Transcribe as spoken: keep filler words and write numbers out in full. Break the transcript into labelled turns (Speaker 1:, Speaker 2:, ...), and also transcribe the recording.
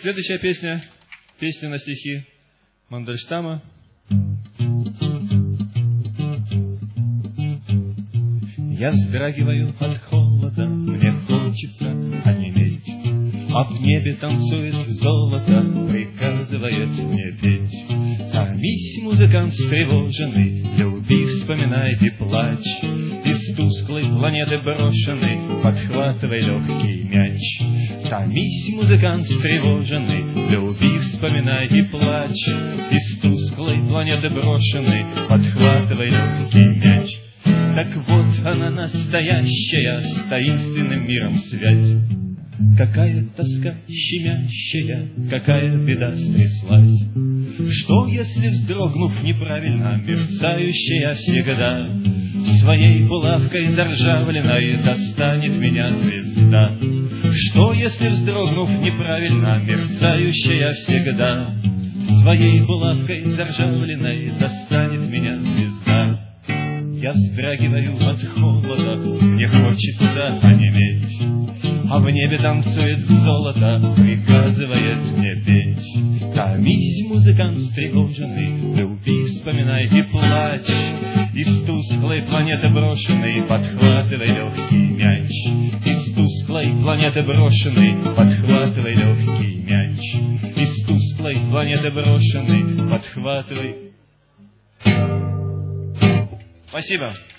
Speaker 1: следующая песня, песня на стихи Мандельштама. Я вздрагиваю от холода, мне хочется онеметь, а в небе танцует золото, приказывает мне петь. Томись, музыкант встревоженный, люби, вспоминай и плачь, из тусклой планеты брошенный, подхватывай легкий мяч. Томись, музыкант встревоженный, люби, вспоминай и плачь, из тусклой планеты брошенный, подхватывай легкий мяч. Так вот она настоящая, с таинственным миром связь. Какая тоска щемящая, какая беда стряслась. Что, если, вздрогнув неправильно, мерцающая всегда, своей булавкой заржавленной достанет меня звезда? Что, если, вздрогнув неправильно, мерцающая всегда, своей булавкой заржавленной достанет меня звезда? Я вздрагиваю от холода, мне хочется онеметь, а в небе танцует золото, приказывает мне петь. Томись, музыкант встревоженный, люби, вспоминай и плачь, из тусклой планеты брошенной, подхватывай легкий мяч. Из тусклой планеты брошенной, подхватывай легкий мяч. Из тусклой планеты брошенной, подхватывай. Спасибо.